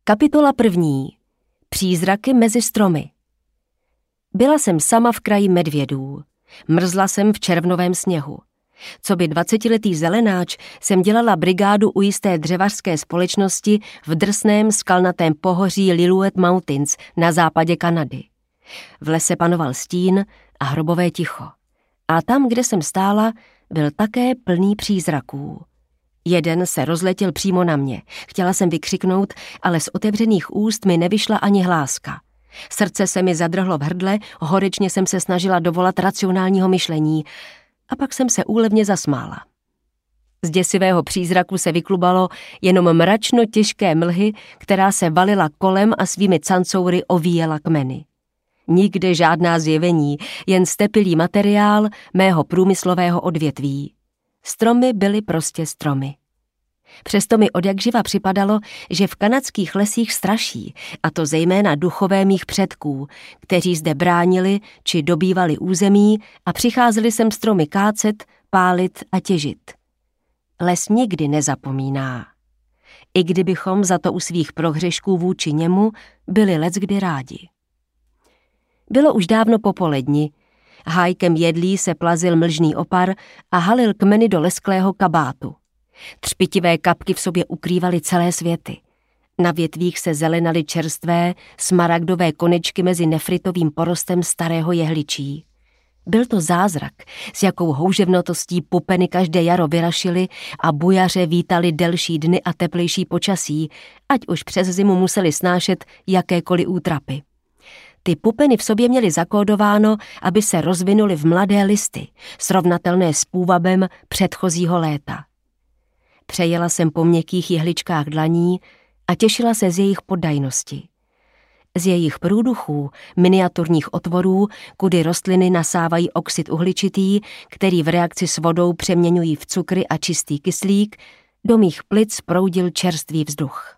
Kapitola 1. Přízraky mezi stromy. Byla jsem sama v kraji medvědů. Mrzla jsem v červnovém sněhu. Coby 20letý zelenáč jsem dělala brigádu u jisté dřevařské společnosti v drsném skalnatém pohoří Lillooet Mountains na západě Kanady. V lese panoval stín a hrobové ticho. A tam, kde jsem stála, byl také plný přízraků. Jeden se rozletěl přímo na mě. Chtěla jsem vykřiknout, ale z otevřených úst mi nevyšla ani hláska. Srdce se mi zadrhlo v hrdle, horečně jsem se snažila dovolat racionálního myšlení a pak jsem se úlevně zasmála. Z děsivého přízraku se vyklubalo jenom mračno těžké mlhy, která se valila kolem a svými cancoury ovíjela kmeny. Nikde žádná zjevení, jen stepilý materiál mého průmyslového odvětví. Stromy byly prostě stromy. Přesto mi odjakživa připadalo, že v kanadských lesích straší, a to zejména duchové mých předků, kteří zde bránili či dobývali území a přicházeli sem stromy kácet, pálit a těžit. Les nikdy nezapomíná. I kdybychom za to u svých prohřešků vůči němu byli leckdy rádi. Bylo už dávno popoledni. Hájkem jedlí se plazil mlžný opar a halil kmeny do lesklého kabátu. Třpitivé kapky v sobě ukrývaly celé světy. Na větvích se zelenaly čerstvé, smaragdové konečky mezi nefritovým porostem starého jehličí. Byl to zázrak, s jakou houževnatostí pupeny každé jaro vyrašily a bujaře vítali delší dny a teplejší počasí, ať už přes zimu museli snášet jakékoliv útrapy. Ty pupeny v sobě měly zakódováno, aby se rozvinuly v mladé listy, srovnatelné s půvabem předchozího léta. Přejela jsem po měkkých jehličkách dlaní a těšila se z jejich poddajnosti. Z jejich průduchů, miniaturních otvorů, kudy rostliny nasávají oxid uhličitý, který v reakci s vodou přeměňují v cukry a čistý kyslík, do mých plic proudil čerstvý vzduch.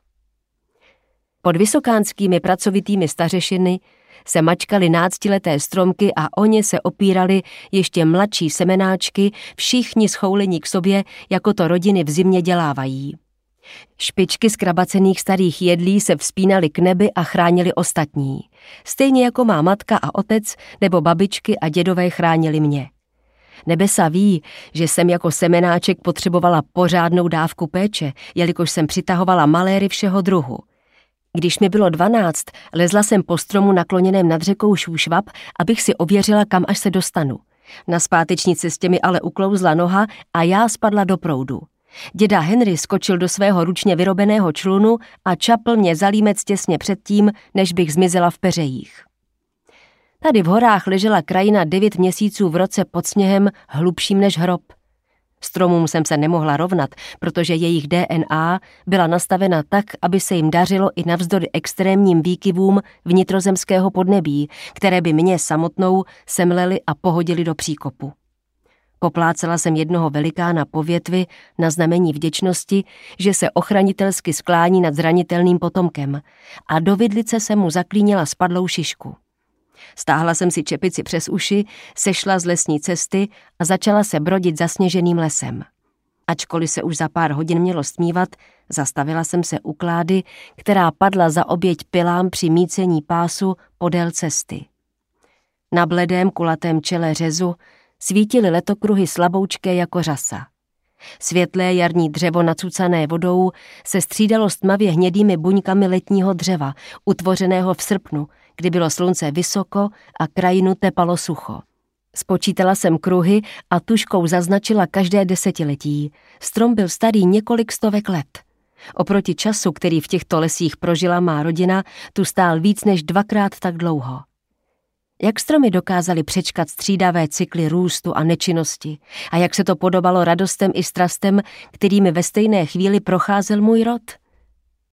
Pod vysokánskými pracovitými stařešiny se mačkaly náctileté stromky a o ně se opírali ještě mladší semenáčky, všichni schoulení k sobě, jako to rodiny v zimě dělávají. Špičky zkrabacených starých jedlí se vzpínaly k nebi a chránili ostatní. Stejně jako má matka a otec nebo babičky a dědové chránili mě. Nebesa ví, že jsem jako semenáček potřebovala pořádnou dávku péče, jelikož jsem přitahovala maléry všeho druhu. Když mi bylo 12, lezla jsem po stromu nakloněném nad řekou Šúšvab, abych si ověřila, kam až se dostanu. Na zpáteční cestě mi ale uklouzla noha a já spadla do proudu. Děda Henry skočil do svého ručně vyrobeného člunu a čapl mě za límec těsně předtím, než bych zmizela v peřejích. Tady v horách ležela krajina 9 měsíců v roce pod sněhem hlubším než hrob. Stromům jsem se nemohla rovnat, protože jejich DNA byla nastavena tak, aby se jim dařilo i navzdory extrémním výkyvům vnitrozemského podnebí, které by mě samotnou semlely a pohodily do příkopu. Poplácela jsem jednoho velikána po větvi na znamení vděčnosti, že se ochranitelsky sklání nad zranitelným potomkem, a do vidlice jsem mu zaklínila spadlou šišku. Stáhla jsem si čepici přes uši, sešla z lesní cesty a začala se brodit zasněženým lesem. Ačkoliv se už za pár hodin mělo stmívat, zastavila jsem se u klády, která padla za oběť pilám při mícení pásu podél cesty. Na bledém kulatém čele řezu svítily letokruhy slaboučké jako řasa. Světlé jarní dřevo nacucané vodou se střídalo s tmavě hnědými buňkami letního dřeva, utvořeného v srpnu, kdy bylo slunce vysoko a krajinu tepalo sucho. Spočítala jsem kruhy a tužkou zaznačila každé desetiletí. Strom byl starý několik stovek let. Oproti času, který v těchto lesích prožila má rodina, tu stál víc než 2krát tak dlouho. Jak stromy dokázaly přečkat střídavé cykly růstu a nečinnosti a jak se to podobalo radostem i strastem, kterými ve stejné chvíli procházel můj rod.